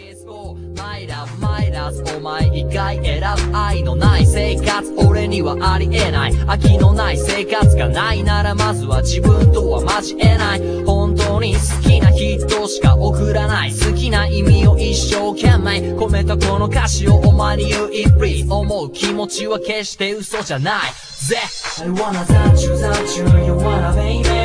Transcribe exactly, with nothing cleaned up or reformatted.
マイラブマイラブお前以外選ぶ愛のない生活俺にはありえない飽きのない生活がないならまずは自分とは交えない本当に好きな人しか送らない好きな意味を一生懸命込めたこの歌詞をお前に言う It please 思う気持ちは決して嘘じゃないぜ I wanna touch you touch you you wanna baby